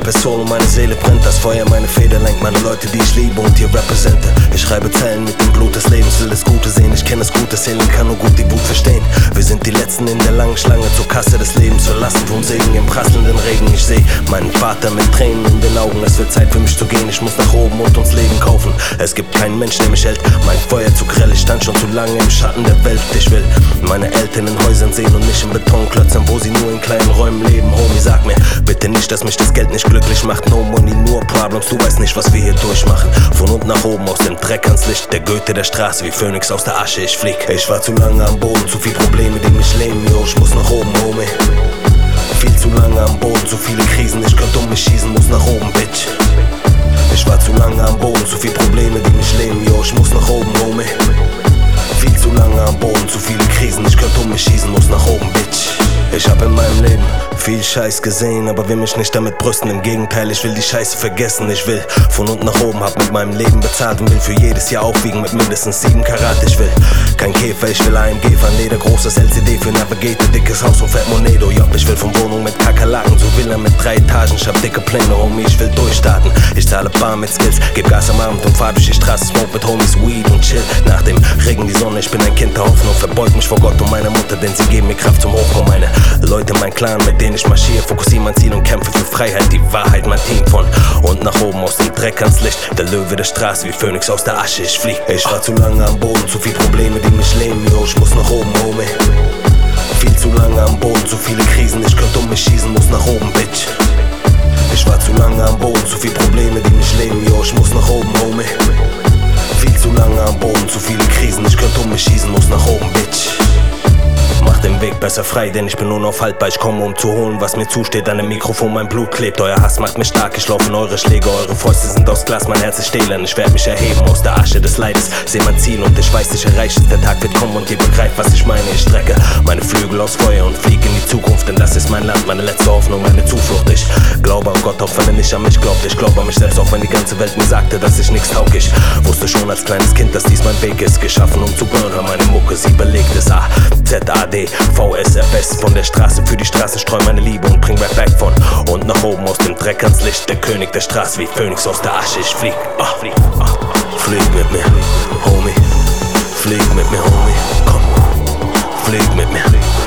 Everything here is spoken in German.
Rap ist Soul und meine Seele brennt. Das Feuer meine Feder lenkt, meine Leute, die ich liebe und hier represente. Ich schreibe Zeilen mit dem Blut des Lebens, will das Gute sehen. Ich kenne das Gute zählen, kann nur gut die Wut verstehen. Wir sind die Letzten in der langen Schlange zur Kasse des Lebens. Verlassen vom Segen im prasselnden Regen. Ich seh meinen Vater mit Tränen in den Augen. Es wird Zeit für mich zu gehen, ich muss nach oben und uns Leben kaufen. Es gibt keinen Mensch, der mich hält, mein Feuer zu grell. Ich stand schon zu lange im Schatten der Welt. Ich will meine Eltern in Häusern sehen und nicht in Betonklötzen, wo sie nur in kleinen Räumen leben. Homie, sag mir bitte nicht, dass mich das Geld nicht glücklich macht. No money, nur Problems, du weißt nicht, was wir hier durchmachen. Von unten nach oben, aus dem Dreck ans Licht. Der Goethe der Straße, wie Phönix aus der Asche, ich flieg. Ich war zu lange am Boden, zu viel Probleme, die mich lähmen, yo, ich muss nach oben, Homie. Viel zu lange am Boden, zu viele Krisen, ich könnte mich schießen, muss nach oben, Bitch. Ich war zu lange am Boden, zu viele Probleme, die mich lähmen, yo, ich muss nach oben, Homie. Viel zu lange am Boden, zu viele Krisen, ich könnte mich schießen, muss nach oben, Bitch. Ich hab in meinem Leben viel Scheiß gesehen, aber will mich nicht damit brüsten. Im Gegenteil, ich will die Scheiße vergessen. Ich will von unten nach oben, hab mit meinem Leben bezahlt und will für jedes Jahr aufwiegen mit mindestens 7 Karat. Ich will kein Käfer, ich will AMG von Leder, großes LCD für Navigator, dickes Haus und fett Monedo. Ja, ich will von Wohnung mit Kakerlaken zu Villa mit 3 Etagen. Ich hab dicke Pläne, Homie, ich will durchstarten. Ich zahle bar mit Skills, geb Gas am Abend und fahr durch die Straße, smoke mit Homies Weed und chill. Nach dem Regen die Sonne, ich bin ein Kind der Hoffnung, verbeug mich vor Gott und meiner Mutter, denn sie geben mir Kraft zum Hochkommen. Meine Leute, mein Clan, mit denen ich marschiere, fokussiere mein Ziel und kämpfe für Freiheit, die Wahrheit, mein Team von und nach oben, aus dem Dreck ans Licht. Der Löwe der Straße, wie Phönix aus der Asche, ich flieg. Ich war zu lange am Boden, zu viele Probleme, die mich lähmen, yo, ich muss nach oben, Homie. Viel zu lange am Boden, zu viele Krisen, ich könnte mich schießen, muss nach oben, Bitch. Ich war zu lange am Boden, zu viele Probleme, die mich lähmen, yo, ich muss nach oben, Homie. Viel zu lange am Boden, zu viele Krisen, ich könnte mich schießen, muss nach oben, Bitch. Mach den Weg besser frei, denn ich bin unaufhaltbar. Ich komme, um zu holen, was mir zusteht. An dem Mikrofon mein Blut klebt. Euer Hass macht mich stark, ich laufe in eure Schläge. Eure Fäuste sind aus Glas, mein Herz ist stählern. Ich werde mich erheben aus der Asche des Leides. Seh mein Ziel und ich weiß, ich erreiche es. Der Tag wird kommen und ihr begreift, was ich meine. Ich strecke meine Flügel aus Feuer und fliege in die Zukunft. Denn das ist mein Land, meine letzte Hoffnung, meine Zuflucht. Ich glaube an Gott, auch wenn er nicht an mich glaubt. Ich glaube an mich selbst, auch wenn die ganze Welt mir sagte, dass ich nichts taug. Ich wusste schon als kleines Kind, dass dies mein Weg ist. Geschaffen, um zu burnen, meine Mucke, sie belegt es. A-Z-A-D, VSFS, von der Straße für die Straße, streu meine Liebe und bring Rap back von und nach oben, aus dem Dreck ans Licht. Der König der Straße, wie Phönix aus der Asche, ich flieg. Flieg mit mir, Homie. Flieg mit mir, Homie. Komm, flieg mit mir.